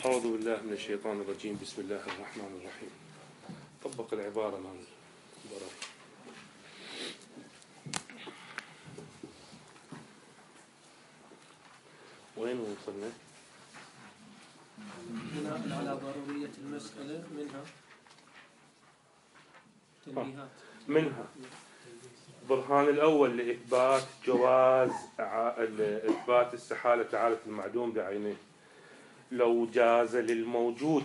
أعوذ بالله من الشيطان الرجيم. بسم الله الرحمن الرحيم. طبق العبارة مع الضرر. وين وصلنا؟ بناء على ضرورية المسألة منها منها برهان الأول لإثبات جواز إثبات استحالة تعالة المعدوم بعينه. لو جاز للموجود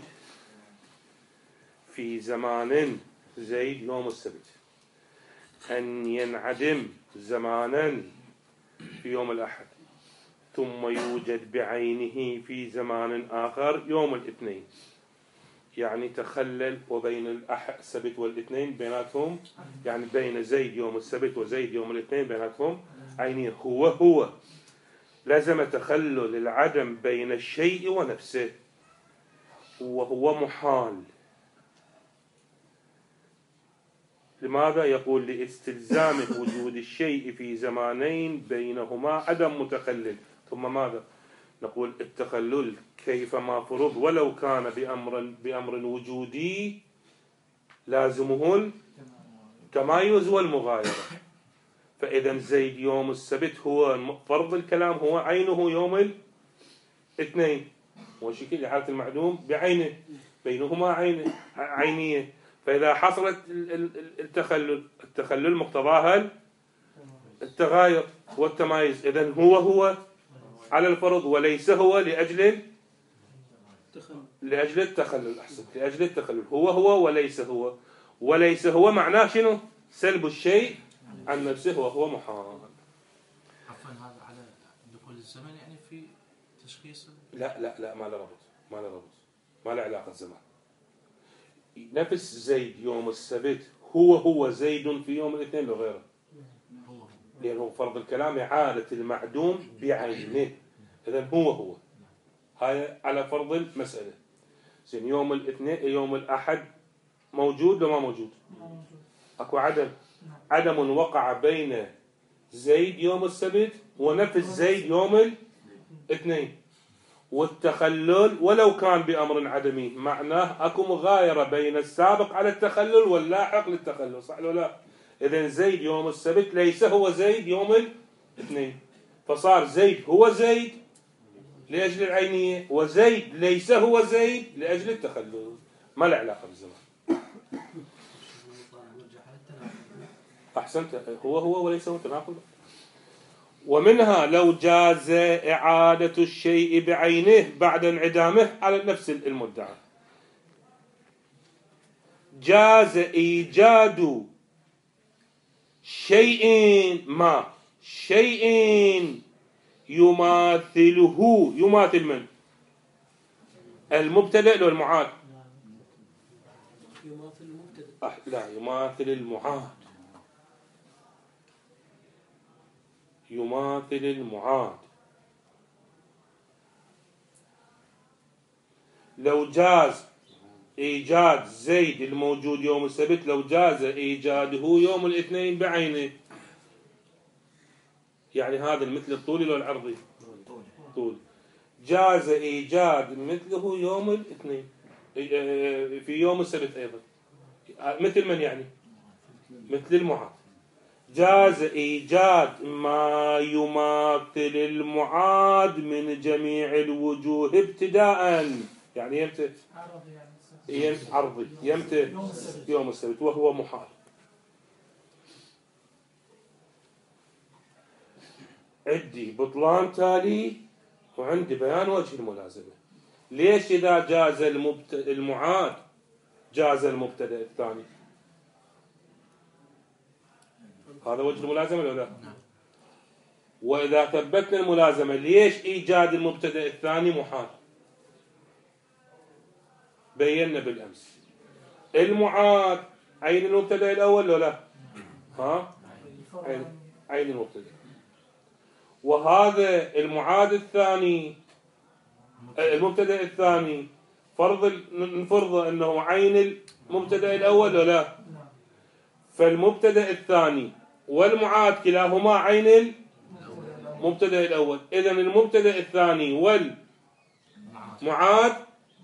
في زمان زيد يوم السبت أن ينعدم زمانا في يوم الأحد ثم يوجد بعينه في زمان آخر يوم الاثنين، يعني تخلل وبين السبت والاثنين بيناتهم، يعني بين زيد يوم السبت وزيد يوم الاثنين بيناتهم عينيه هو لازم تخلل العدم بين الشيء ونفسه، وهو محال. لماذا؟ يقول لاستلزام وجود الشيء في زمانين بينهما عدم متخلل. ثم ماذا؟ نقول التخلل كيفما فرض ولو كان بأمر وجودي لازمه التمايز والمغايرة. فإذا زيد يوم السبت هو فرض الكلام، هو عينه يوم الاثنين، وشكل حالة المعدوم بعينه، بينهما عينية. فإذا حصلت التخلل مقتضاها التغاير والتمايز. إذن هو على الفرض وليس هو لأجل التخلل. أحسن، لأجل التخلل. هو وليس هو معناه شنو؟ سلب الشيء عن نفسه وهو محال. عفوا هذا على دخول الزمن يعني في تشخيص؟ لا ما له ربط، ما له علاقة الزمان. نفس زيد يوم السبت هو زيد في يوم الاثنين لو غيره، لأنه فرض الكلام إعادة المعدوم بعينه. إذن هو هاي على فرض المسألة. زين يوم الاثنين يوم الأحد موجود وما موجود؟ أكو عدم وقع بين زيد يوم السبت ونفس زيد يوم الاثنين، والتخلل ولو كان بأمر عدمي معناه أكو مغايرة بين السابق على التخلل واللاحق للتخلل، صح ولا لا؟ إذن زيد يوم السبت ليس هو زيد يوم الاثنين، فصار زيد هو زيد لأجل العينية، وزيد ليس هو زيد لأجل التخلل، ما له علاقة بالزمان. أحسنت، هو وليس هو تناقض. ومنها لو جاز إعادة الشيء بعينه بعد انعدامه على نفس المدعى. جاز إيجاد شيء يماثله. يماثل من؟ المبتدأ لو المعاد؟ يماثل المبتدأ. لا، يماثل المعاد. يماثل المعاد. لو جاز إيجاد زيد الموجود يوم السبت، لو جاز إيجاده يوم الاثنين بعينه، يعني هذا مثل الطول لو العرضي؟ طول. جاز إيجاد مثله يوم الاثنين في يوم السبت أيضا، مثل من يعني؟ مثل المعاد. جاز إيجاد ما يماثل المعاد من جميع الوجوه ابتداء، يعني يمتى؟ عرضي يمتى؟ يوم السبت، وهو محال. عندي بطلان تالي وعندي بيان وجه الملازمة. ليش إذا جاز المعاد جاز المبتدأ الثاني؟ هذا وجه الملازمة ولا لا؟ وإذا ثبتنا الملازمة ليش إيجاد المبتدأ الثاني محال؟ بينا بالأمس المعاد عين المبتدأ الأول ولا لا؟ عين المبتدأ. وهذا المعاد الثاني المبتدأ الثاني نفرض أنه عين المبتدأ الأول ولا لا؟ فالمبتدأ الثاني والمعاد كلاهما عين المبتدأ الأول. إذن المبتدأ الثاني والمعاد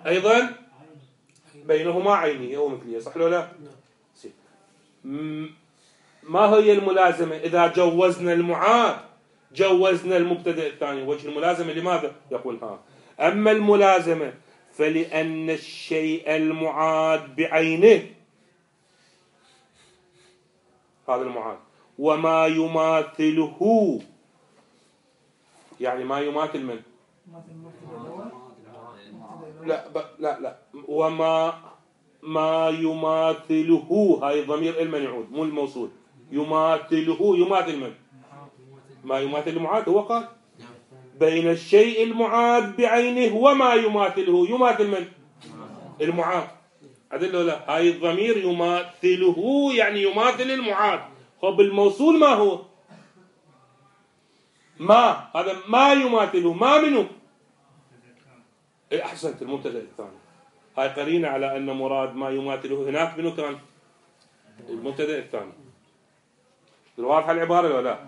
أيضا بينهما عينية ومثلية، صح لو لا؟ ما هي الملازمة؟ إذا جوزنا المعاد جوزنا المبتدأ الثاني. وجه الملازمة لماذا؟ يقول أما الملازمة فلأن الشيء المعاد بعينه، هذا المعاد، وما يماثله، يعني ما يماثل من؟ لا ما يماثله، هاي الضمير المن يعود مو الموصول. يماثله يماثل من؟ ما يماثل المعاد. هو قال بين الشيء المعاد بعينه وما يماثله، يماثل من؟ المعاد. عدل ولا؟ هاي الضمير يماثله يعني يماثل المعاد. خب الموصول ما هو؟ ما، هذا ما يماثله، ما منه؟ أحسنت، المبتدأ الثاني. هاي قرينة على أن مراد ما يماثله هناك منه كان المبتدأ الثاني. واضحة العبارة ولا لا؟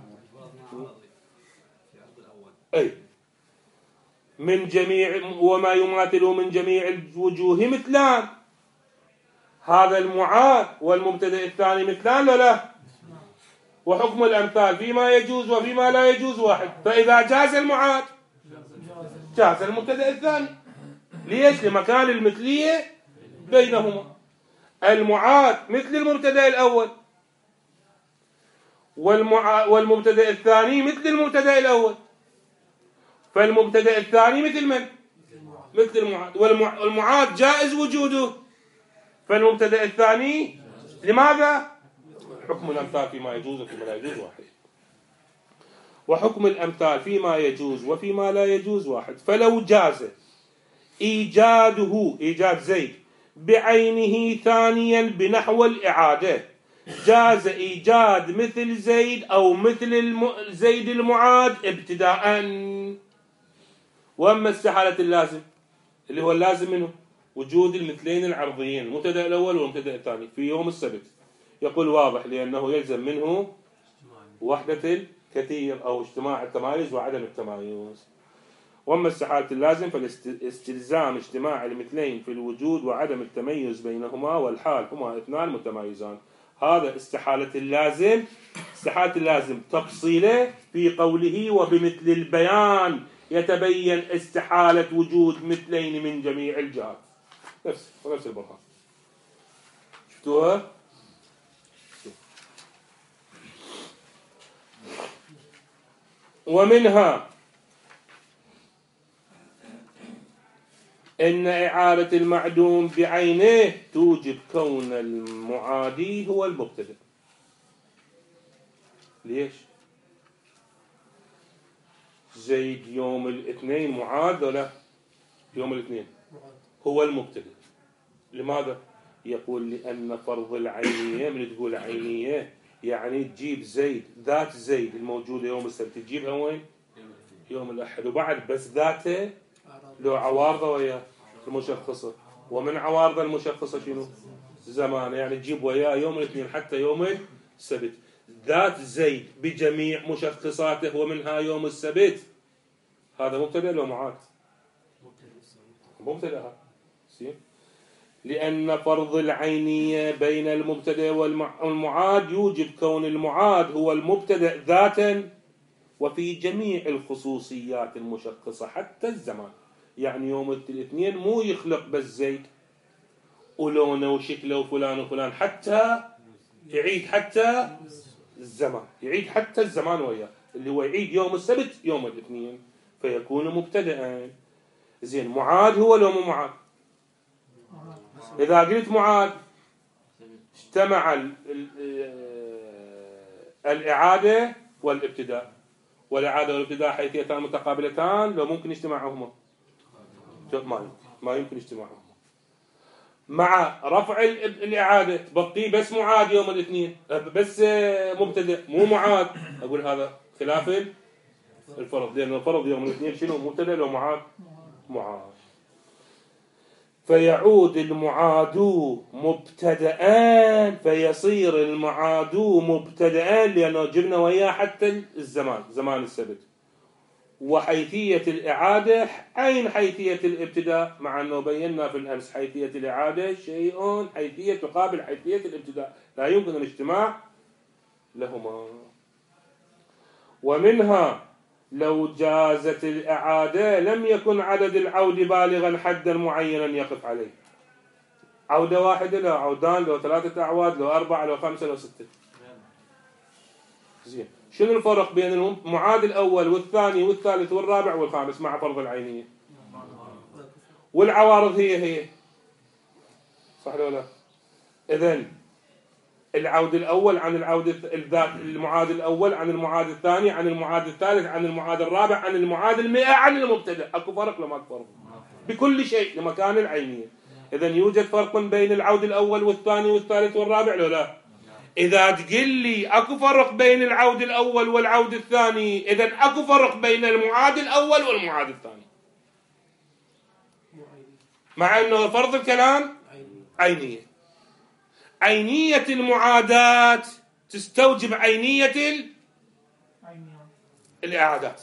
أي من جميع وما يماثله من جميع الوجوه مثلان. هذا المعاد والمبتدأ الثاني مثلان ولا لا؟ وحكم الأمثال فيما يجوز وفيما لا يجوز واحد. فإذا جاز المعاد جاز المبتدأ الثاني. ليش؟ لمكان المثلية بينهما. المعاد مثل المبتدأ الأول، والمبتدأ الثاني مثل المبتدأ الأول، فالمبتدأ الثاني مثل من؟ مثل المعاد. والمعاد جائز وجوده، فالمبتدأ الثاني لماذا؟ حكم الأمثال فيما يجوز وفيما لا يجوز واحد. وحكم الأمثال فيما يجوز وفيما لا يجوز واحد. فلو جاز إيجاده، إيجاد زيد بعينه ثانيا بنحو الإعادة، جاز إيجاد مثل زيد أو مثل زيد المعاد ابتداء. وأما استحالة اللازم اللي هو اللازم منه وجود المثلين العرضيين، المبتدأ الأول والمبتدأ الثاني في يوم السبت، يقول واضح لأنه يلزم منه وحدة الكثير أو اجتماع التمايز وعدم التمايز. وأما استحالة اللازم فالاستلزام اجتماع المثلين في الوجود وعدم التميز بينهما، والحال هما اثنان متمايزان. هذا استحالة اللازم. استحالة اللازم تفصيله في قوله وبمثل البيان يتبين استحالة وجود مثلين من جميع الجهات. نفس البرهان. شفتوها؟ ومنها إن إعادة المعدوم بعينه توجب كون المعادي هو المبتدأ. ليش؟ زيد يوم الاثنين معاد ولا؟ يوم الاثنين هو المبتدأ. لماذا؟ يقول لأن فرض العينية، من تقول عينية يعني تجيب زيد، ذات زيد الموجودة يوم السبت تجيبها وين؟ يوم الأحد. وبعد بس ذاته لو عوارضة وياه المشخصة، ومن عوارض المشخصة شنو؟ زمان، يعني تجيب وياه يوم الاثنين حتى يوم السبت. ذات زيد بجميع مشخصاته ومنها يوم السبت، هذا مبتدأ لو معاد؟ مبتدأ. لأن فرض العينية بين المبتدأ والمعاد يوجب كون المعاد هو المبتدأ ذاتا وفي جميع الخصوصيات المشخصة حتى الزمان. يعني يوم الاثنين مو يخلق بس زيد ولونه وشكله وفلان وفلان، حتى يعيد حتى الزمان، يعيد حتى الزمان وياه، اللي هو يعيد يوم السبت يوم الاثنين فيكون مبتدأ. زين، معاد هو لو مو معاد؟ إذا قلت معاد اجتمع الإعادة والابتداء، والإعادة والابتداء حيثيتان متقابلتان، لو ممكن اجتماعهما؟ ما يمكن اجتماعهما. مع رفع الإعادة تبقي بس معاد يوم الاثنين، بس مبتدأ مو معاد، أقول هذا خلاف الفرض، لأن الفرض يوم الاثنين شنو؟ مبتدأ لو معاد؟ معاد. فيعود المعاد مبتدأان، فيصير المعاد مبتدأان لأنه جبنا وياه حتى الزمان، زمان السبت. وحيثية الإعادة عين حيثية الابتداء، مع أنه بينا في الأمس حيثية الإعادة شيء حيثية تقابل حيثية الابتداء، لا يمكن الاجتماع لهما. ومنها لو جازت الإعادة لم يكن عدد العود بالغا حدا معينا يقف عليه، عودة واحدة لو عودان لو 3 أعواد لو 4 لو 5 لو 6. زين، شنو الفرق بين المعاد الأول والثاني والثالث والرابع والخامس مع فرض العينية؟ والعوارض هي صح ولا لا؟ إذن العود الأول عن العود المعاد الأول عن المعاد الثاني عن المعاد الثالث عن المعاد الرابع عن المعاد 100 عن المبتدأ. أكو فرق لما فرق بكل شيء لمكان العينية. إذن يوجد فرق بين العود الأول والثاني والثالث والرابع لو لا؟ إذا تقول لي أكو فرق بين العود الأول والعود الثاني، إذن أكو فرق بين المعاد الأول والمعاد الثاني، مع أنه فرض الكلام عينية. عينية المعادات تستوجب عينية الإعادات.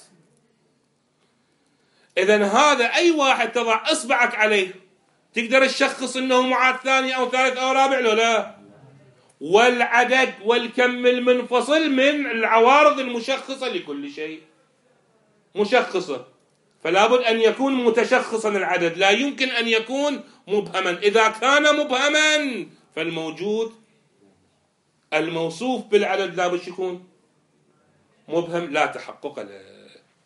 إذن هذا أي واحد تضع إصبعك عليه تقدر تشخص أنه معاد ثاني أو ثالث أو رابع لو لا؟ والعدد والكم المنفصل من العوارض المشخصة لكل شيء مشخصة، فلا بد أن يكون متشخصا العدد، لا يمكن أن يكون مبهما. إذا كان مبهما فالموجود الموصوف بالعدد لا بد يكون مبهم لا تحقق له.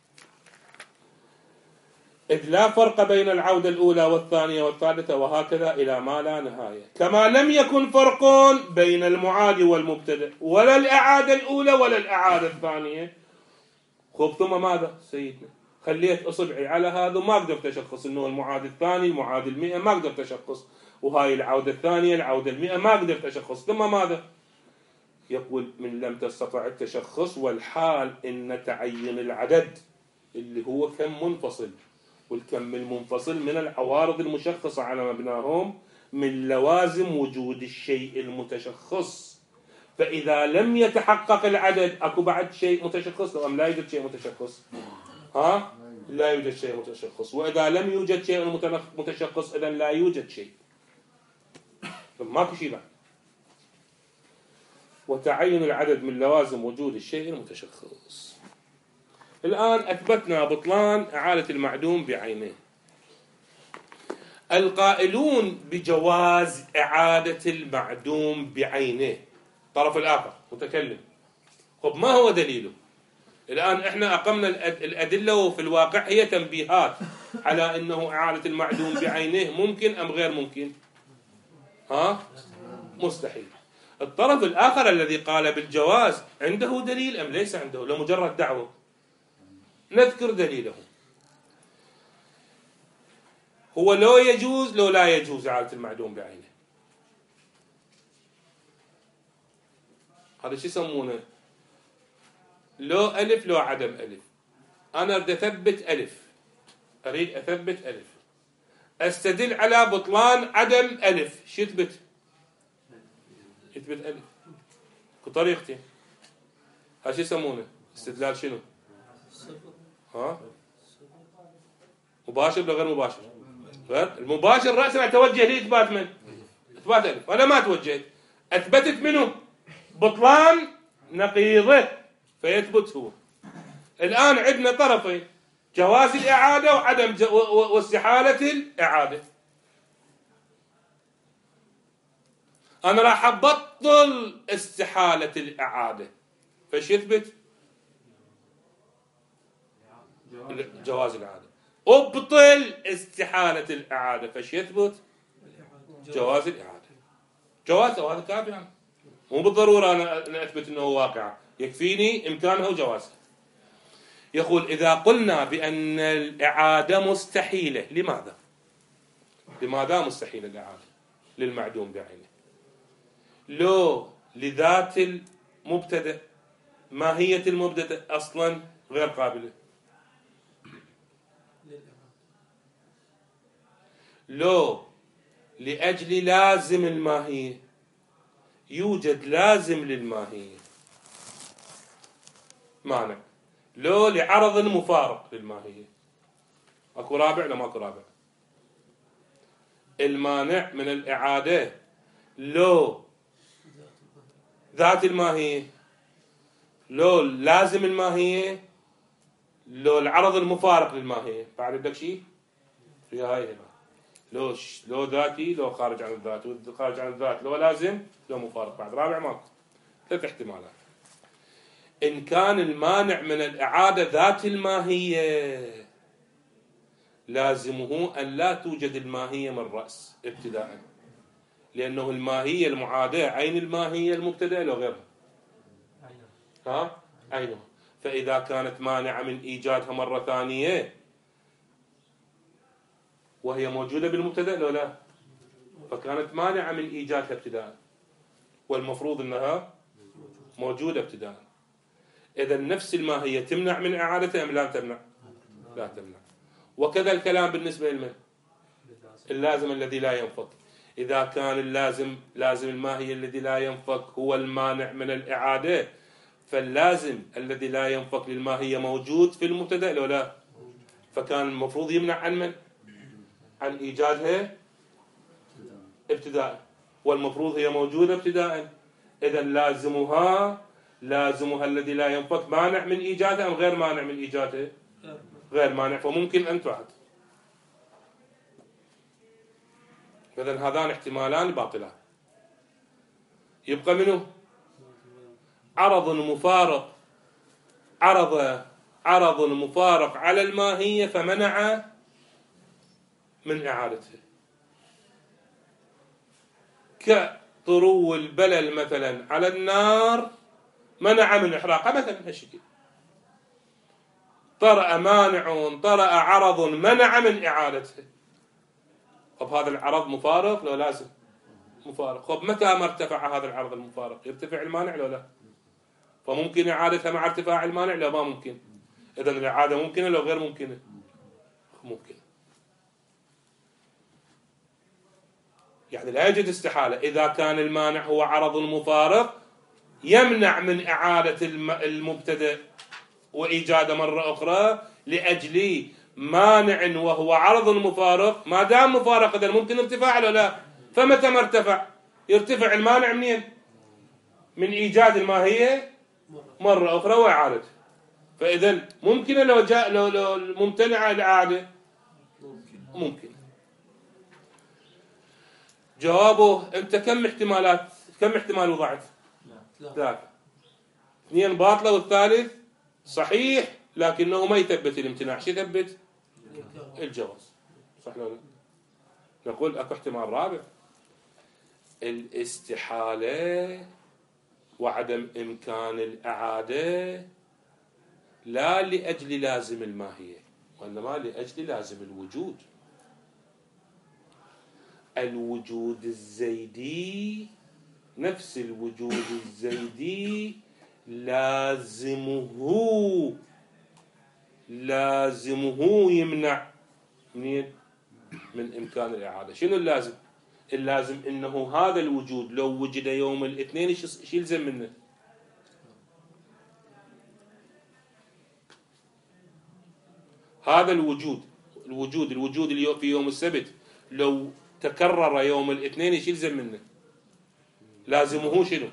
إذ لا فرق بين العودة الأولى والثانية والثالثة وهكذا إلى ما لا نهاية. كما لم يكن فرق بين المعاد والمبتدأ ولا الإعادة الأولى ولا الإعادة الثانية. خب ثم ماذا سيدنا؟ خليت أصبعي على هذا ما أقدر تشخص إنه المعاد الثاني المعاد 100 ما أقدر تشخص، وهاي العودة الثانية العودة 100 ما أقدر تشخص. ثم ماذا؟ يقول من لم تستطع التشخص والحال إن تعين العدد اللي هو كم منفصل، والكم المنفصل من العوارض المشخصة على مبناهم من لوازم وجود الشيء المتشخص. فإذا لم يتحقق العدد أكو بعد شيء متشخص أم لا يوجد شيء متشخص؟ لا يوجد شيء متشخص. وإذا لم يوجد شيء متشخص إذن لا يوجد شيء، ماكو شيء بعد. وتعين العدد من لوازم وجود الشيء المتشخص. الآن أثبتنا بطلان إعادة المعدوم بعينه. القائلون بجواز إعادة المعدوم بعينه الطرف الآخر متكلم، خب ما هو دليله؟ الآن إحنا أقمنا الأدلة وفي الواقع هي تنبيهات على أنه إعادة المعدوم بعينه ممكن أم غير ممكن؟ مستحيل. الطرف الآخر الذي قال بالجواز عنده دليل أم ليس عنده؟ لمجرد دعوة نذكر دليله. هو لو يجوز لو لا يجوز إعادة المعدوم بعينه. هذا شو يسمونه؟ لو ألف لو عدم ألف. أنا أريد أثبت ألف، أستدل على بطلان عدم ألف. شو يثبت ألف بطريقتين. هذا شو يسمونه؟ استدلال شنو؟ مباشر ولا غير مباشر؟ المباشر رأسا أتوجه لإثبات من؟ إثبات ألف. أنا ما توجهت، أثبتت منه بطلان نقيضه فيثبت هو. الآن عندنا طرفين، جواز الإعادة وعدم واستحالة الإعادة. أنا راح أبطل استحالة الإعادة، فش يثبت؟ جواز الإعادة. أبطل استحالة الإعادة، فش يثبت؟ جواز الإعادة. جواز وهذا كافي يعني. مو بالضرورة أنا أثبت أنه واقع، يكفيني إمكانه وجوازه. يقول إذا قلنا بأن الإعادة مستحيلة، لماذا مستحيل الإعادة للمعدوم بعينه؟ لو لذات المبتدأ، ماهية المبتدأ أصلا غير قابلة. لو لأجل لازم الماهية، يوجد لازم للماهية مانع. لو لعرض مفارق للماهية. اكو رابع ولا ماكو رابع؟ المانع من الإعادة لو ذات الماهية، لو لازم الماهية، لو العرض المفارق للماهية. بعد بدك شيء في هاي هنا، لو ذاتي، لو خارج عن الذات، خارج عن الذات، لو لازم، لو مفارق. بعد رابع ماكو. 3 احتمالات. إن كان المانع من الإعادة ذات الماهية لازمه أن لا توجد الماهية من رأس ابتداء، لأنه الماهية المعادة عين الماهية المبتدأ لو غيرها. عينها. فإذا كانت مانعة من إيجادها مرة ثانية وهي موجودة بالمبتدأ لو لا، فكانت مانعة من إيجادها ابتداء، والمفروض أنها موجودة ابتداء. إذا نفس الماهية تمنع من إعادتها أم لا تمنع؟ لا تمنع. وكذا الكلام بالنسبة لمن؟ اللازم الذي لا ينفك. إذا كان لازم الماهية الذي لا ينفك هو المانع من الإعادة، فاللازم الذي لا ينفك للماهية موجود في المبتدأ لو لا، فكان المفروض يمنع عن من؟ عن إيجادها ابتداء، والمفروض هي موجودة ابتداء. إذا لازمها الذي لا ينفك مانع من إيجادها أم غير مانع من إيجادها؟ غير مانع، فممكن أن تعد. فإذن هذان احتمالان باطلان. يبقى منه عرض مفارق، عرض مفارق على الماهية فمنع من إعادتها، كطرو البلل مثلا على النار منع من إحراقها مثلا هالشكل. طرأ عرض منع من إعادتها. طب هذا العرض مفارق لو لازم؟ مفارق. طب متى ما ارتفع هذا العرض المفارق يرتفع المانع لو لا؟ فممكن إعادتها مع ارتفاع المانع لو ما ممكن. إذن الإعادة ممكنة لو غير ممكنة؟ ممكنة. يعني لا يوجد استحالة. إذا كان المانع هو عرض مفارق يمنع من إعادة المبتدأ وإيجاده مرة أخرى لأجل مانع وهو عرض مفارق. ما دام مفارق إذن ممكن ارتفاع ولا لا؟ فمتى ما ارتفع يرتفع المانع منين؟ من إيجاد الماهية مرة أخرى وإعادته. فإذن ممكن لو ممتنع الإعادة ممكن. جوابه أنت كم احتمال وضعت؟ 3. 2 باطلة والثالث صحيح، لكنه ما يثبت الامتناع. شو يثبت؟ الجواز. صح ولا لا؟ نقول اكو احتمال رابع، الاستحالة وعدم إمكان الإعادة لا لأجل لازم الماهية، وإنما لأجل لازم الوجود. الوجود الزيدي، نفس الوجود الزيدي لازمه يمنع من إمكان الإعادة. شنو اللازم؟ اللازم إنه هذا الوجود لو وجد يوم الاثنين ايش يلزم منه؟ هذا الوجود اللي في يوم السبت لو تكرر يوم الاثنين ايش يلزم منه؟ لازمه شنو؟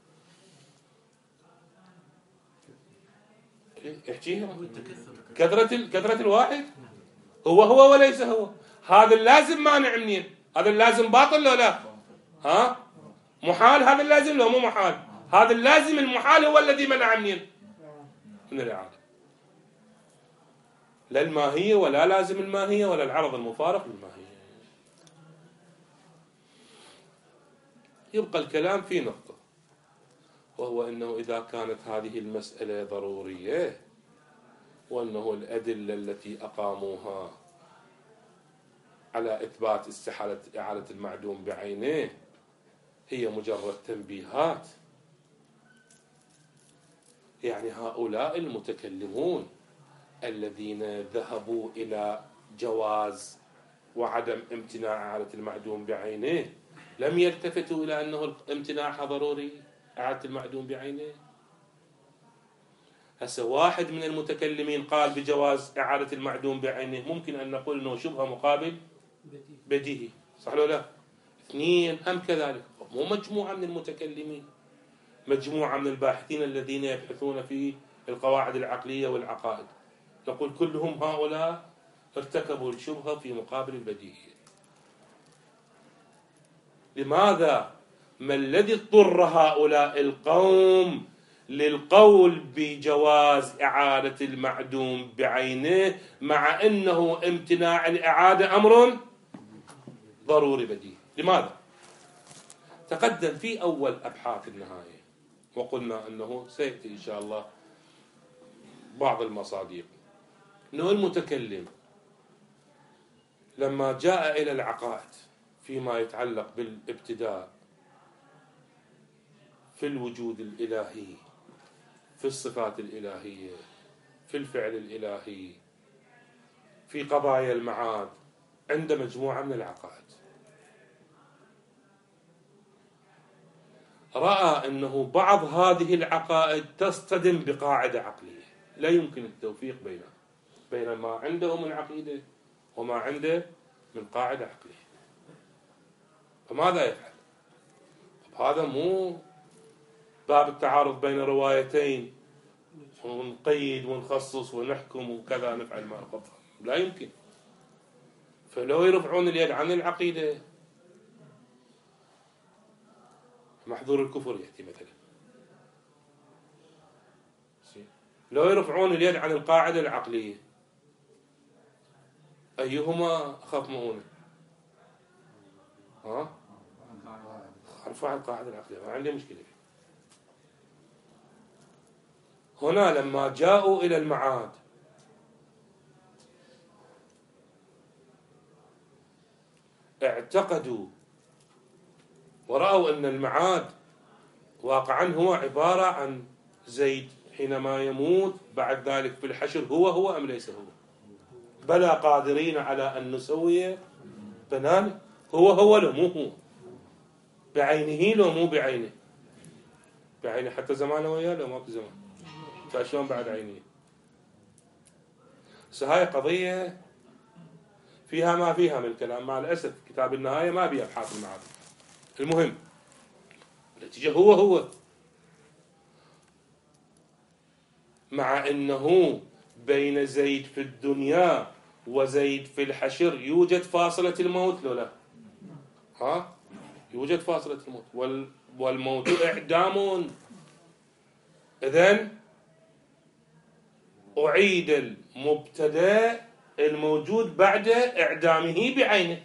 احكيها. كثرة الواحد. هو وليس هو. هذا اللازم مانع منين؟ هذا اللازم باطل لو لا؟ محال هذا اللازم لو مو محال؟ هذا اللازم المحال هو الذي منع منين؟ من الإعادة. لا الماهية ولا لازم الماهية ولا العرض المفارق للماهية. يبقى الكلام في نقطة، وهو أنه إذا كانت هذه المسألة ضرورية وأنه الأدلة التي أقاموها على إثبات استحالة إعادة المعدوم بعينه هي مجرد تنبيهات، يعني هؤلاء المتكلمون الذين ذهبوا إلى جواز وعدم امتناع إعادة المعدوم بعينه لم يلتفتوا إلى أنه امتناعها ضروري إعادة المعدوم بعينه. هسه واحد من المتكلمين قال بجواز إعادة المعدوم بعينه، ممكن أن نقول أنه شبهة مقابل بديهي، صح ولا لا؟ اثنين هم كذلك، مو مجموعة من المتكلمين، مجموعة من الباحثين الذين يبحثون في القواعد العقلية والعقائد، نقول كلهم هؤلاء ارتكبوا الشبهة في مقابل البديهية. لماذا؟ ما الذي اضطر هؤلاء القوم للقول بجواز إعادة المعدوم بعينه مع أنه امتناع الإعادة أمر ضروري بديهي؟ لماذا؟ تقدم في أول أبحاث النهاية وقلنا أنه سيأتي إن شاء الله بعض المصادق، أنه المتكلم لما جاء إلى العقائد فيما يتعلق بالابتداء في الوجود الإلهي، في الصفات الإلهية، في الفعل الإلهي، في قضايا المعاد، عند مجموعة من العقائد، رأى أنه بعض هذه العقائد تصطدم بقاعدة عقلية، لا يمكن التوفيق بين ما عنده من عقيدة وما عنده من قاعدة عقلية. فماذا يفعل؟ هذا مو باب التعارض بين روايتين ونقيد ونخصص ونحكم وكذا نفعل ما نقدر، لا يمكن. فلو يرفعون اليد عن العقيدة محظور الكفر يأتي مثلا، لو يرفعون اليد عن القاعدة العقلية أيهما أخاف مؤونة؟ ارفع القاعدة العقلية، ما عندي مشكلة. هنا لما جاءوا إلى المعاد اعتقدوا ورأوا أن المعاد واقعا هو عبارة عن زيد حينما يموت بعد ذلك في الحشر هو أم ليس هو؟ بلى قادرين على أن نسوي بنانه، هو لو مو هو بعينه، لو مو بعينه، بعينه حتى زمانه وياه لو ما في زمان، فشلون بعد عينيه؟ هاي قضية فيها ما فيها من كلام، مع الأسف كتاب النهاية ما بيه أبحاث المعاد. المهم النتيجة هو مع أنه بين زيد في الدنيا وزيد في الحشر يوجد فاصلة الموت، لو لا يوجد فاصلة الموت، والموت إعدام. إذن أعيد المبتدأ الموجود بعد إعدامه بعينه.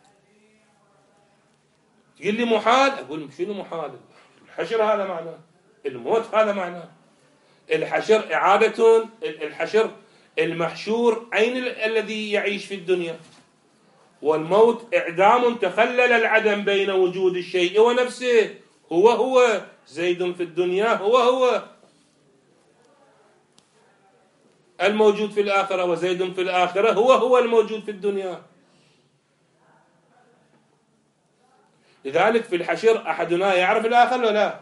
تقول لي محال، أقول شنو محال؟ الحشر هذا معناه، الموت هذا معناه. الحشر إعادة، الحشر المحشور عين الذي يعيش في الدنيا، والموت إعدام تخلل العدم بين وجود الشيء ونفسه، هو زيد في الدنيا هو الموجود في الآخرة، وزيد في الآخرة هو الموجود في الدنيا. لذلك في الحشر أحدنا يعرف الآخر ولا لا؟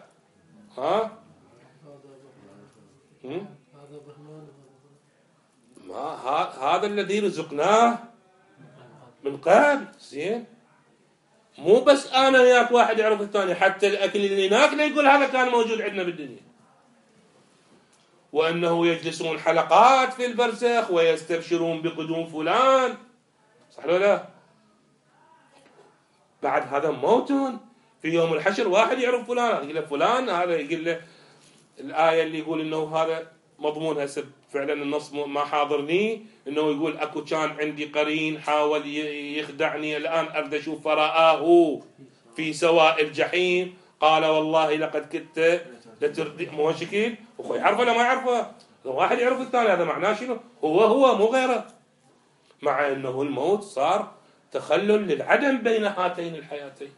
ما هذا الذي رزقناه من قبل، زين؟ مو بس أنا وياك واحد يعرف الثاني، حتى الأكل اللي ناكله يقول هذا كان موجود عندنا بالدنيا، وأنه يجلسون حلقات في البرزخ ويستبشرون بقدوم فلان، صح ولا لا؟ بعد هذا موت في يوم الحشر واحد يعرف فلان، يقول له فلان، هذا يقول له الآية اللي يقول إنه هذا مضمون هسه فعلا النص ما حاضرني، إنه يقول أكو كان عندي قرين حاول يخدعني، الآن أرد أشوف فرآه في سواء الجحيم قال والله لقد كنت لتردي. مو شكل أخوي يعرفه ولا ما يعرفه؟ لو واحد يعرف الثاني هذا معناه شنو؟ هو مو غيره، مع أنه الموت صار تخلل للعدم بين هاتين الحياتين.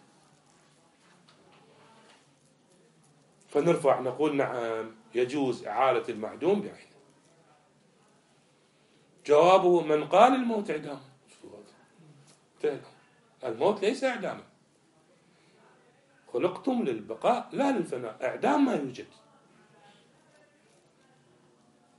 فنرفع نقول نعم يجوز إعادة المعدوم بعينه. جوابه من قال الموت إعدام؟ الموت ليس إعداما، خلقتم للبقاء لا للفناء، إعدام ما يوجد.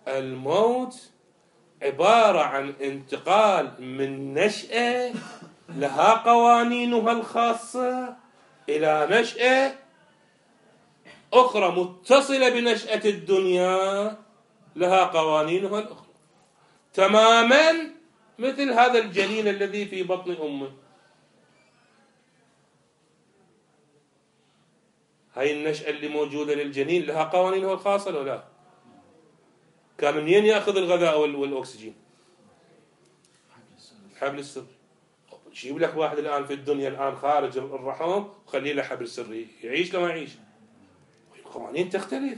الموت عبارة عن انتقال من نشأة لها قوانينها الخاصة إلى نشأة أخرى متصلة بنشأة الدنيا لها قوانينها الأخرى، تماما مثل هذا الجنين الذي في بطن أمه. هاي النشأة اللي موجودة للجنين لها قوانينها الخاصة ولا لا؟ كان منين يأخذ الغذاء والأكسجين؟ حبل السري. جيب لك واحد الآن في الدنيا الآن خارج الرحم خليه له حبل سري، يعيش لو ما يعيش؟ القوانين تختلف.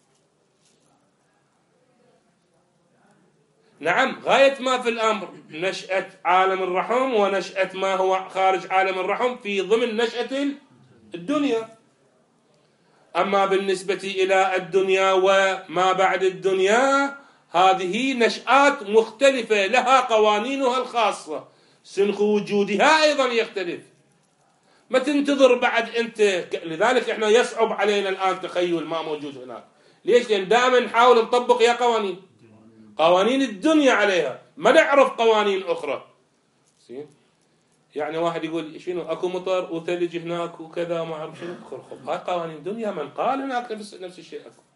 نعم، غاية ما في الأمر نشأة عالم الرحم ونشأة ما هو خارج عالم الرحم في ضمن نشأة الدنيا. أما بالنسبة إلى الدنيا وما بعد الدنيا هذه نشآت مختلفة لها قوانينها الخاصة، سنخ وجودها أيضا يختلف. ما تنتظر بعد أنت، لذلك إحنا يصعب علينا الآن تخيل ما موجود هناك. ليش؟ لأن دائما نحاول نطبق يا قوانين الدنيا عليها، ما نعرف قوانين أخرى. يعني واحد يقول شنو اكو مطر وثلج هناك وكذا ما اعرف شنو، خب هاي قوانين الدنيا، من قال هناك نفس الشيء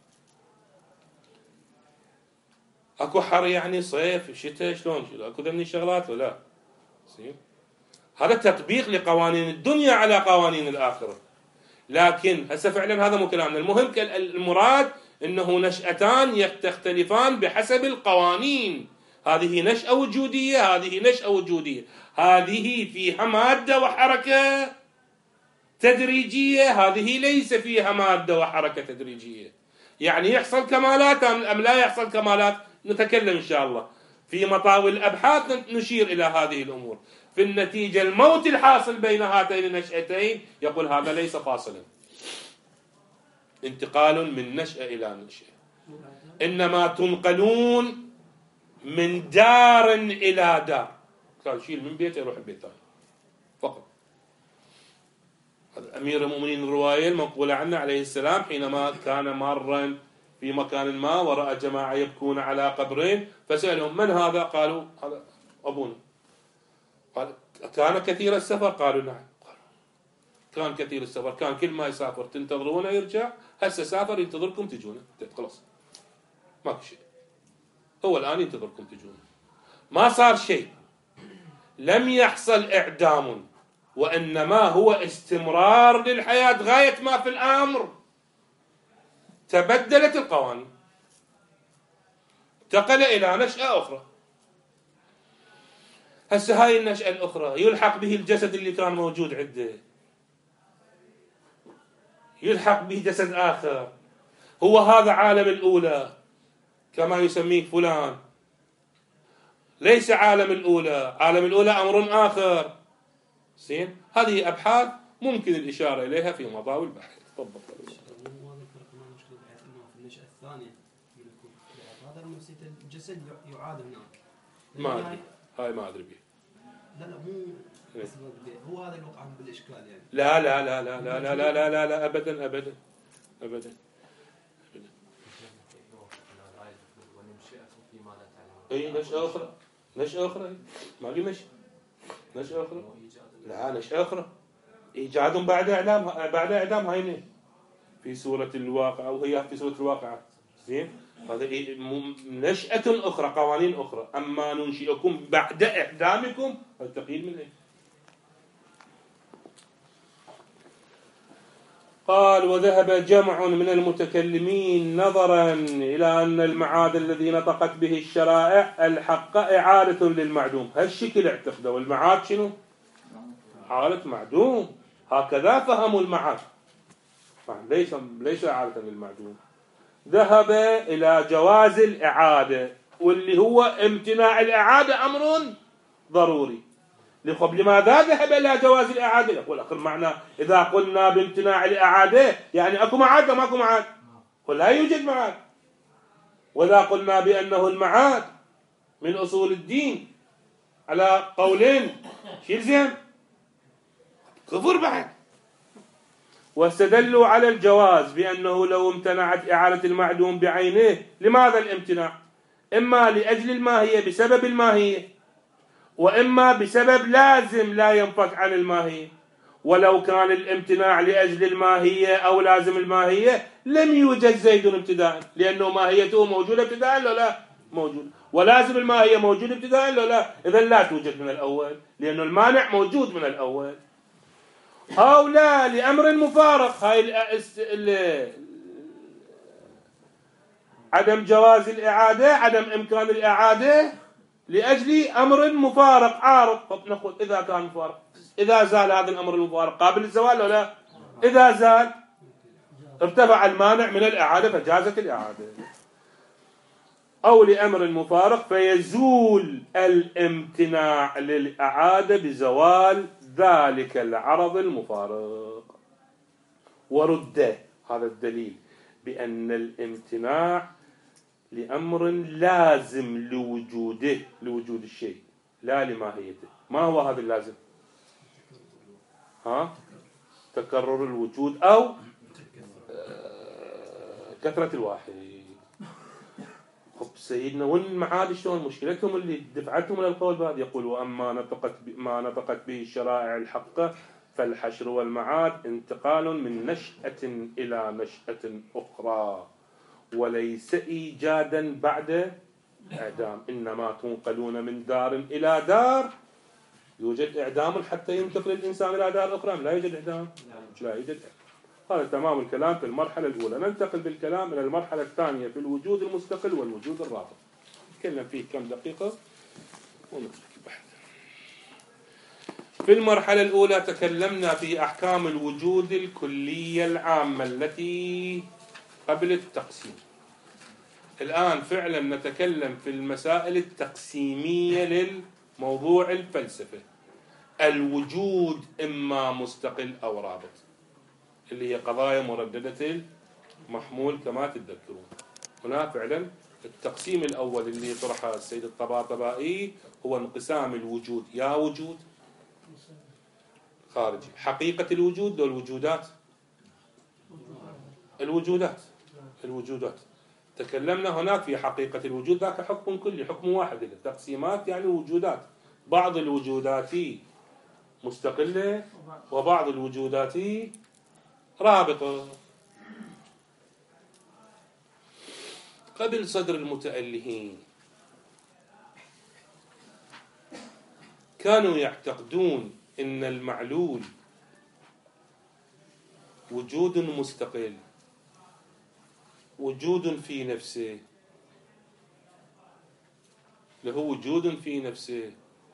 اكو حر يعني صيف شتاء شلون اكو ذني الشغلات ولا هذا تطبيق لقوانين الدنيا على قوانين الآخرة. لكن هسه فعلا هذا مو كلامنا، المهم المراد انه نشأتان تختلفان بحسب القوانين. هذه نشأة وجودية، هذه نشأة وجودية، هذه فيها مادة وحركة تدريجية، هذه ليس فيها مادة وحركة تدريجية. يعني يحصل كمالات أم لا يحصل كمالات؟ نتكلم إن شاء الله في مطاوي الأبحاث، نشير إلى هذه الأمور. في النتيجة الموت الحاصل بين هاتين النشأتين يقول هذا ليس فاصلا، انتقال من نشأة إلى نشأة، إنما تنقلون من دار إلى دار. كان شيل من بيته يروح البيت ثاني فقط. أمير المؤمنين الرواية المنقولة عنه عليه السلام حينما كان مارا في مكان ما ورأى جماعة يبكون على قبرين فسألهم من هذا؟ قالوا هذا أبونا. قال كان كثير السفر؟ قالوا نعم. كان كثير السفر، كان كل ما يسافر تنتظرونه يرجع، هسه سافر ينتظركم تجونه، خلاص ماكو شيء، هو الآن ينتظركم تجونه، ما صار شيء، لم يحصل إعدام، وإنما هو استمرار للحياة. غاية ما في الأمر تبدلت القوانين، انتقل إلى نشأة أخرى. هسه هاي النشأة الأخرى يلحق به الجسد اللي كان موجود عنده، يلحق به جسد آخر، هو هذا عالم الأولى كما يسميه فلان، ليس عالم الأولى، عالم الأولى أمر آخر. زين، هذه أبحاث ممكن الإشارة إليها في مطاوي البحث. تفضل. في النشأة الثانية هذا نفسية الجسد يعاد هناك. ما أدري، هاي ما أدري بيه. لا مو هو هذا اللي وقع بالإشكال يعني. لا لا لا لا لا لا لا لا لا لا أبدا أبدا أبدا. أي نشأة أخرى، نشأة أخرى، ما قلنا نشأة أخرى، لا نشأة أخرى، إيجادهم بعد إعدام هاي في سورة الواقعة، وهي في سورة الواقعة. زين، هذا نشأة أخرى، قوانين أخرى. أما ننشئكم بعد إعدامكم التقييد من إيه؟ قال وذهب جمع من المتكلمين نظرا إلى أن المعاد الذي نطقت به الشرائع الحق إعادة للمعدوم. هالشكل اعتقدوا المعاد شنو؟ إعادة معدوم، هكذا فهموا المعاد، ليس إعادة للمعدوم. ذهب إلى جواز الإعادة، واللي هو امتناع الإعادة أمر ضروري. لماذا ذهب إلى جواز الإعادة؟ يقول أخر معنى إذا قلنا بامتناع الإعادة يعني أكو معاد وما أكو معاد، ولا يوجد معاد. وإذا قلنا بأنه المعاد من أصول الدين على قولين شيل زين كفر بعد. واستدلوا على الجواز بأنه لو امتنعت إعادة المعدوم بعينه. لماذا الامتناع؟ إما لأجل الماهية بسبب الماهية، وإما بسبب لازم لا ينفك عن الماهية. ولو كان الامتناع لأجل الماهية أو لازم الماهية لم يوجد زيد ابتداء، لأنه ماهيته موجودة ابتداء لو لا موجود، ولازم الماهية موجود ابتداء لو لا، إذا لا توجد من الأول لأنه المانع موجود من الأول. أو لا لأمر مفارق، هاي عدم جواز الإعادة، عدم إمكان الإعادة لأجل أمر مفارق عارض. نقول إذا كان مفارق، إذا زال هذا الأمر المفارق قابل للزوال ولا لا؟ إذا زال ارتفع المانع من الإعادة فجازت الإعادة. أو لأمر مفارق فيزول الامتناع للإعادة بزوال ذلك العرض المفارق. ورد هذا الدليل بأن الامتناع لأمر لازم لوجوده، لوجود الشيء لا لماهيته. ما هو هذا اللازم؟ تكرر الوجود أو كثرة الواحد. خب سيدنا وين معاد شلون مشكلتهم اللي دفعتهم إلى القول بهذا؟ يقول وأما ما نطقت به الشرائع الحقة فالحشر والمعاد انتقال من نشأة إلى نشأة أخرى، وليس إيجادا بعد إعدام، إنما تنقلون من دار إلى دار. يوجد إعدام حتى ينتقل الإنسان إلى دار أخرى؟ لا يوجد إعدام، لا يوجد إعدام. هذا تمام الكلام في المرحلة الأولى. ننتقل بالكلام إلى المرحلة الثانية في الوجود المستقل والوجود الرابط. نتكلم فيه كم دقيقة ونترك البحث. في المرحلة الأولى تكلمنا في أحكام الوجود الكلية العامة التي قبل التقسيم. الآن فعلا نتكلم في المسائل التقسيمية للموضوع الفلسفي. الوجود إما مستقل أو رابط، اللي هي قضايا مرددة المحمول كما تتذكرون. هنا فعلا التقسيم الأول اللي طرحه السيد الطباطبائي هو انقسام الوجود يا وجود خارجي، حقيقة الوجود والوجودات. الوجودات تكلمنا هناك في حقيقة الوجود، ذاك حكم كلي، حكم واحد. التقسيمات يعني وجودات، بعض الوجودات مستقلة وبعض الوجودات رابطة. قبل صدر المتألهين كانوا يعتقدون إن المعلول وجود مستقل، وجود في نفسه، له وجود في نفسه،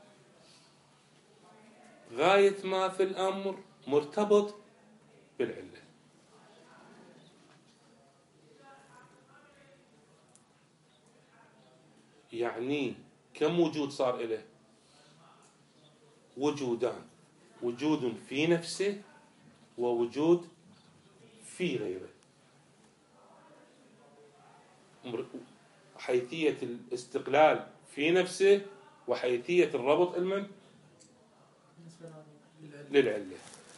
غاية ما في الأمر مرتبط بالعلة. يعني كم وجود صار إله؟ وجودان، وجود في نفسه ووجود في غيره. حيثية الاستقلال في نفسه وحيثية الربط للعلة.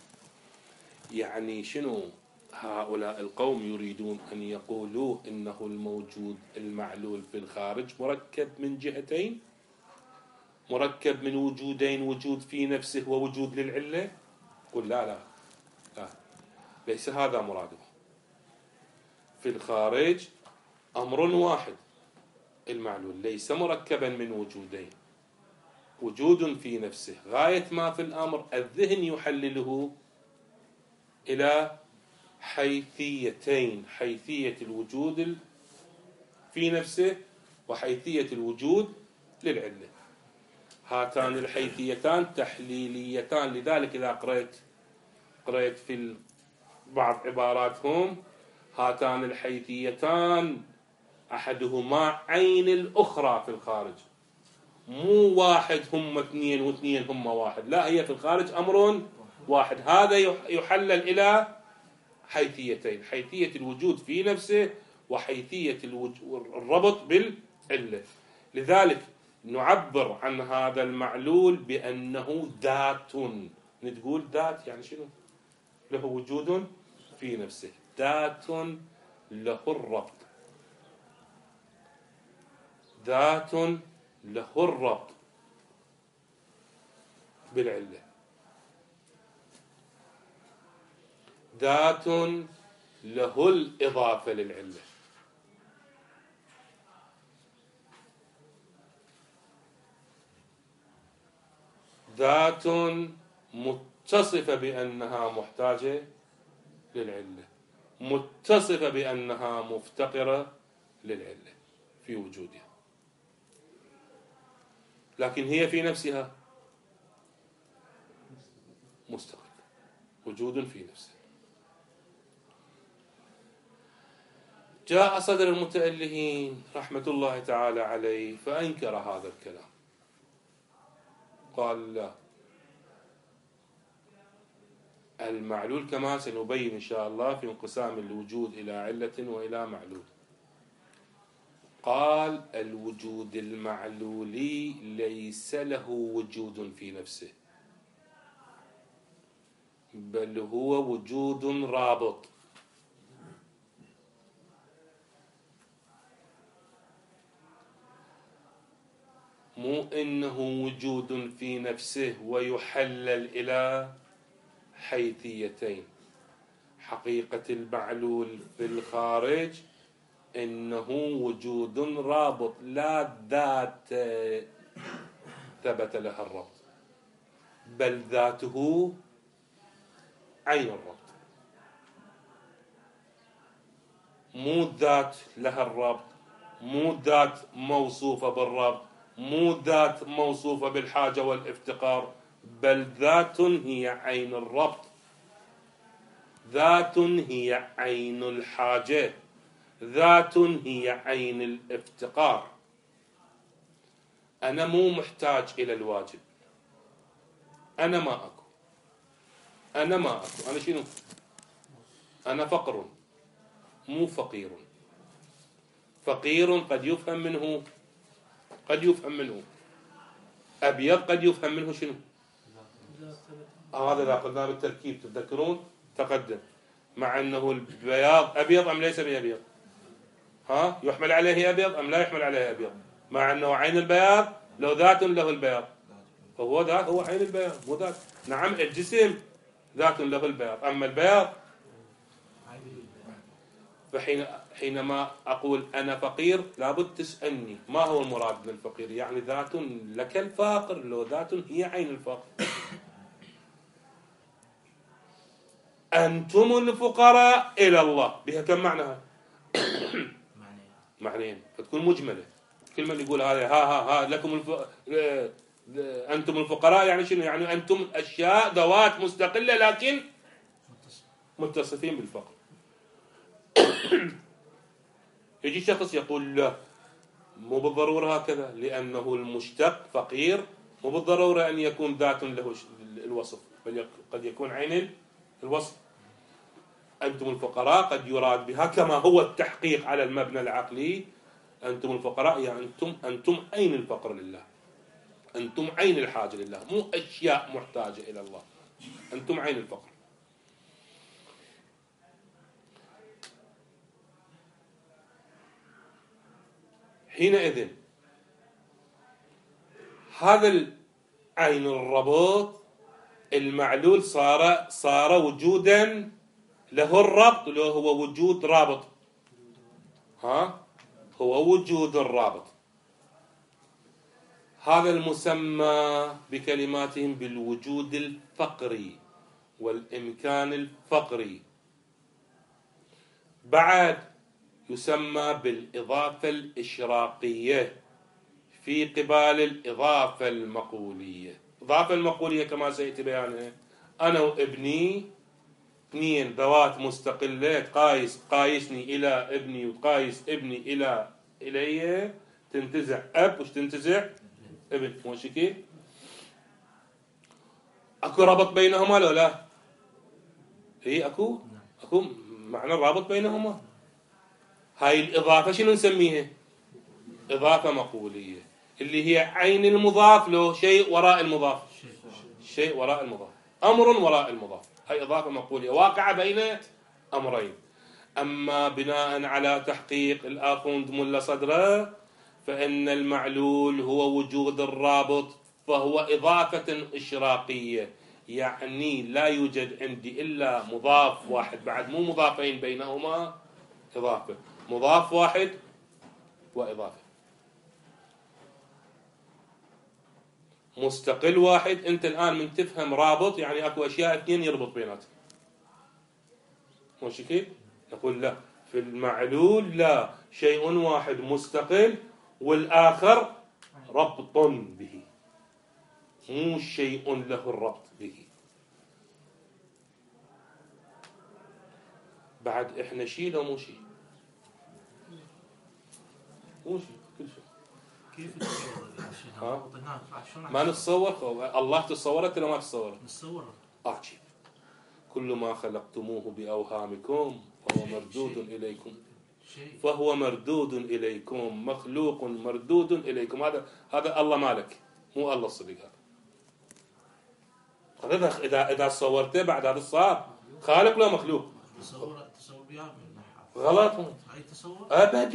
يعني شنو؟ هؤلاء القوم يريدون أن يقولوا إنه الموجود المعلول في الخارج مركب من جهتين، مركب من وجودين، وجود في نفسه ووجود للعلة. قل لا، ليس هذا مراده. في الخارج أمر واحد، المعلول ليس مركبا من وجودين، وجود في نفسه، غاية ما في الأمر الذهن يحلله إلى حيثيتين، حيثية الوجود في نفسه وحيثية الوجود للعلة. هاتان الحيثيتان تحليليتان، لذلك إذا قرأت في بعض عباراتهم هاتان الحيثيتان أحدهما عين الأخرى في الخارج، مو واحد هم اثنين واثنين هم واحد، لا، هي في الخارج أمر واحد. هذا يحلل إلى حيثيتين، حيثية الوجود في نفسه وحيثية الربط بالعلة. لذلك نعبر عن هذا المعلول بأنه ذات. نقول ذات يعني شنو؟ له وجود في نفسه، ذات له الربط. ذات له الربط بالعلة، ذات له الإضافة للعلة، ذات متصفة بأنها محتاجة للعلة، متصفة بأنها مفتقرة للعلة في وجودها، لكن هي في نفسها مستقلة، وجود في نفسه. جاء صدر المتألهين رحمة الله تعالى عليه فأنكر هذا الكلام، قال لا، المعلول كما سنبين إن شاء الله في انقسام الوجود إلى علة وإلى معلول، قال الوجود المعلولي ليس له وجود في نفسه، بل هو وجود رابط، مو إنه وجود في نفسه ويحلل إلى حيثيتين. حقيقة المعلول في الخارج إنه وجود رابط، لا ذات ثبت لها الربط، بل ذاته عين الربط، مو ذات لها الربط، مو ذات موصوفة بالربط، مو ذات موصوفة بالحاجة والافتقار، بل ذات هي عين الربط، ذات هي عين الحاجة، ذات هي عين الافتقار. أنا مو محتاج إلى الواجب، أنا ما أكو، أنا ما أكو، أنا شنو؟ أنا فقر مو فقير. فقير قد يفهم منه، قد يفهم منه أبيض، قد يفهم منه شنو؟ هذا إذا قلنا بالتركيب تتذكرون تقدم، مع أنه البياض أبيض أم ليس بأبيض؟ ها؟ يحمل عليه أبيض أم لا يحمل عليه أبيض؟ مع أنه عين البياض لو ذات له البياض، فهو ذات، هو عين البياض مو ذات. نعم الجسم ذات له البياض، أما البياض فحينما أقول أنا فقير لابد تسألني ما هو المراد من الفقير، يعني ذات لك الفاقر لو ذات هي عين الفقر. أنتم الفقراء إلى الله، بها كم معنى؟ معنيين، فتكون مجملة. كلمة اللي يقول هذا ها لكم أنتم الفقراء يعني شنو؟ يعني أنتم أشياء ذوات مستقلة لكن متصفين بالفقر. يجي شخص يقول لا مو بالضرورة هكذا، لأنه المشتق فقير مو بالضرورة أن يكون ذات له الوصف، بل قد يكون عين الوصف. أنتم الفقراء قد يراد بها كما هو التحقيق على المبنى العقلي، أنتم الفقراء يعني أنتم عين الفقر لله، أنتم عين الحاجة لله، مو أشياء محتاجة إلى الله، أنتم عين الفقر. حينئذ هذا العين الربط المعلول صار وجودا له الربط، اللي هو وجود رابط، هو وجود الرابط. هذا المسمى بكلماتهم بالوجود الفقري والإمكان الفقري. بعد يسمى بالإضافة الإشراقية في قبال الإضافة المقولية. الإضافة المقولية كما سيأتي بيانها، أنا وابني اثنين ذوات مستقلات، قايسني إلى ابني وقايس ابني إلي، تنتزع أب وش تنتزع ابن، مو شكل؟ أكو رابط بينهما لو لا؟ هي أكو معنى الرابط بينهما. هاي الإضافة شنو نسميها؟ إضافة مقولية، اللي هي عين المضاف له شيء وراء المضاف، شيء وراء المضاف، أمر وراء المضاف. هاي إضافة مقولية واقعة بين أمرين. أما بناء على تحقيق الآخوند ملا صدره فإن المعلول هو وجود الرابط، فهو إضافة إشراقية، يعني لا يوجد عندي إلا مضاف واحد، بعد مو مضافين بينهما، إضافة، مضاف واحد وإضافة. مستقل واحد، أنت الآن من تفهم رابط يعني أكو أشياء اثنين يربط بيناتهم، ماشي كيف؟ نقول لا، في المعلول لا، شيء واحد مستقل والآخر ربط به، مو شيء له الربط به. بعد احنا شيء لو مو شيء؟ مو شيء، كل شيء. كيف تتصور الاشياء؟ ما نتصور، الله تصورت ولا ما تصورت؟ نتصور. عجيب. كل ما خلقتموه بأوهامكم فهو مردود إليكم، فهو مردود إليكم، مخلوق مردود إليكم. هذا الله مالك، مو الله الصديق. هذا إذا صورته بعد هذا صار خالق لا مخلوق. تصور بيا غلط. أي تصور؟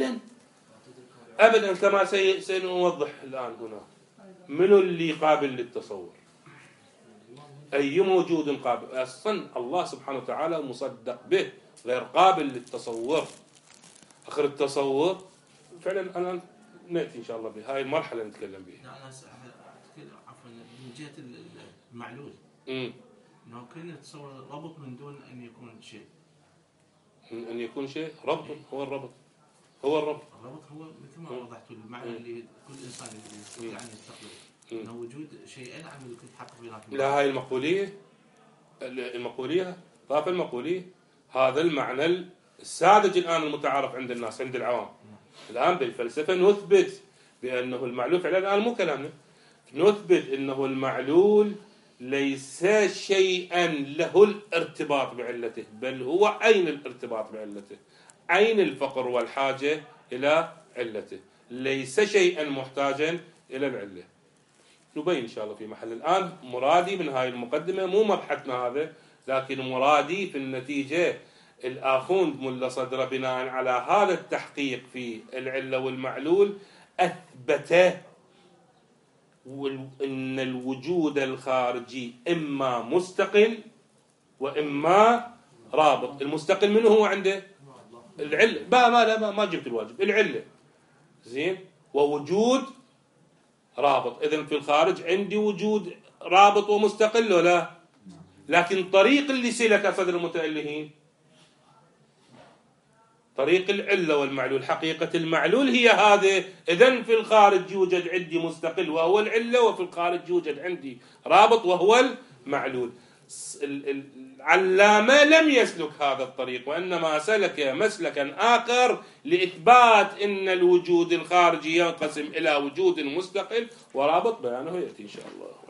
أبدا كما سنوضح الآن هنا. منو اللي قابل للتصور؟ أي موجود قابل؟ أصلا الله سبحانه وتعالى مصدق به، غير قابل للتصور. آخر التصور فعلا أنا نأتي إن شاء الله بهاي المرحلة نتكلم بها. لا أنا أتكلم عفوا من جهة المعلول. إنه كل تصور ربط من دون أن يكون شيء. أن يكون شيء ربط، هو الربط. الربط هو مثل ما وضحت المعنى اللي كل إنسان يستطيع أن يستقبله. إنه وجود شيئين عم يتحقق بيناتهم. لا، هاي المقولية طاف المقولية، هذا المعنى الساذج الآن المتعارف عند الناس، عند العوام. الآن بالفلسفة نثبت بأنه المعلول فعلا، الآن مو كلامنا، نثبت أنه المعلول ليس شيئا له الارتباط بعلته، بل هو عين الارتباط بعلته، عين الفقر والحاجة إلى علته، ليس شيئا محتاجا إلى العلة. نبين إن شاء الله في محل. الآن مرادي من هاي المقدمة مو مبحثنا هذا، لكن مرادي في النتيجة الآخوند ملا صدر بناء على هذا التحقيق في العلة والمعلول أثبت أن الوجود الخارجي إما مستقل وإما رابط. المستقل منه هو عنده العلة، ما جبت الواجب، العلة زين، ووجود رابط. إذن في الخارج عندي وجود رابط ومستقل ولا؟ لكن طريق اللي سلك صدر المتألهين طريق العلة والمعلول، حقيقة المعلول هي هذه. إذن في الخارج يوجد عندي مستقل وهو العلة، وفي الخارج يوجد عندي رابط وهو المعلول. العلامة لم يسلك هذا الطريق، وإنما سلك مسلكا آخر لإثبات أن الوجود الخارجي ينقسم إلى وجود مستقل ورابط، بيانه يأتي إن شاء الله.